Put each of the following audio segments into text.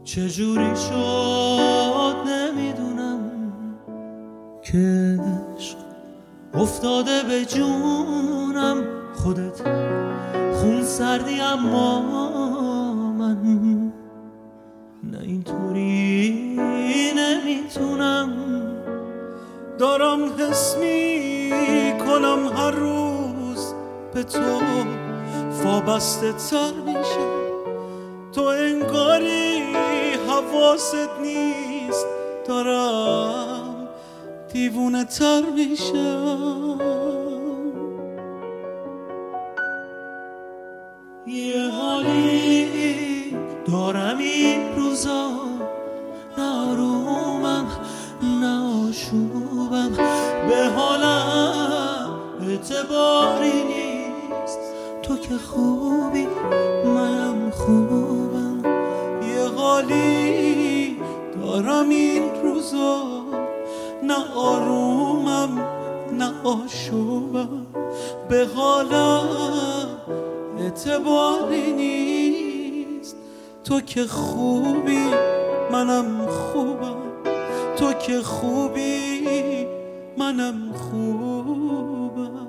چجوری شد نمیدونم که عشق افتاده به جونم. خودت خون سردی اما من نه اینطوری نمیتونم. دارم حس میکنم هر روز به تو وابسته تر میشم. تو انگاری حواست نیست، دارم دیوونه تر میشم. یه حالی دارم این روزا، نه آرومم نه آشوبم، به حالم اعتباری نیست. تو که خوبی منم خوبم. یه حالی دارم این روزا، نه آرومم نه آشوبم، به حالم اعتباری نیست. تو که خوبی منم خوبم، تو که خوبی منم خوبم.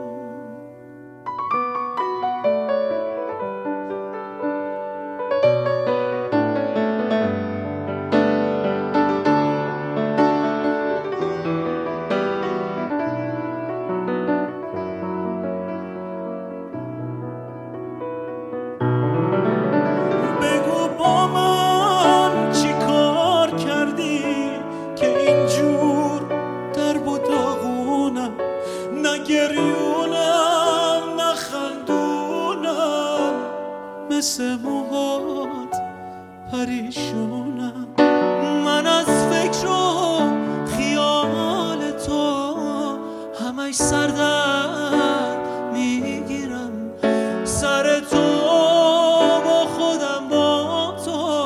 گریونم نخندونم، مثل موهات پریشونم. من از فکر و خیال تو همش سردرد میگیرم. سر تو با خودم با تو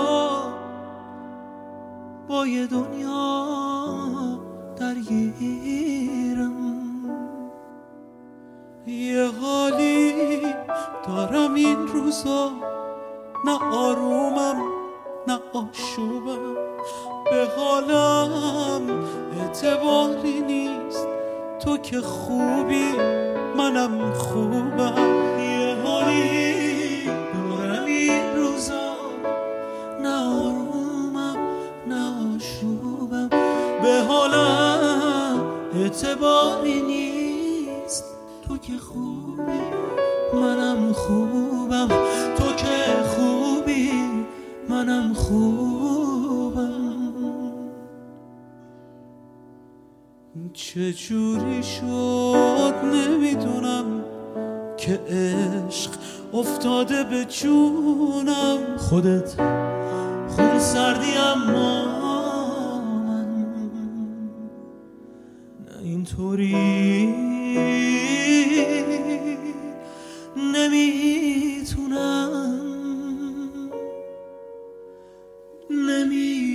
با یه دنیا درگیرم. یه حالی دارم این روزا، نه آرومم نه آشوبم، به حالم اعتباری نیست. تو که خوبی منم خوبم. یه حالی دارم این روزا، نه آرومم نه آشوبم، به حالم اعتباری نیست. تو که خوبی منم خوبم، تو که خوبی منم خوبم. چجوری شد نمیدونم که عشق افتاده به جونم. خودت خون سردی اما من نه اینطوری نمیتونم.